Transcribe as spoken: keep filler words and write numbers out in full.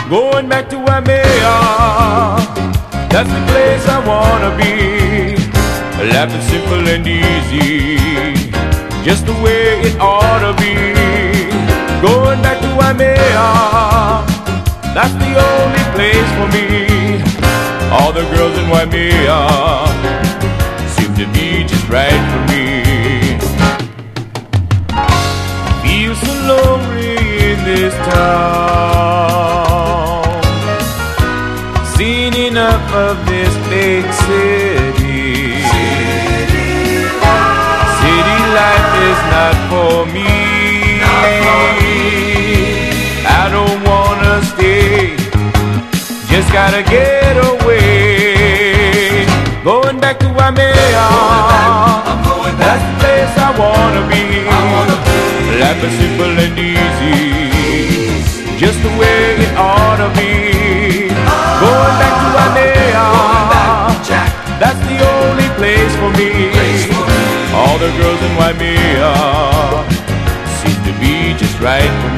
Going back to Waimea, that's the place I wanna be. Life is simple and easy, just the way it ought to be. Going back to Waimea, that's the only place for me. All the girls in Waimea seem to be just right for me. Feel so lonely in this town, seen enough of this big city. City life is not for me. I don't wanna stay, just gotta get away. Going back to Waimea, that's the place I wanna be. Life is simple and easy, just the way it ought to be. Going back to Waimea, that's the only place for me. All the girls in Waimea seem to be just right for me.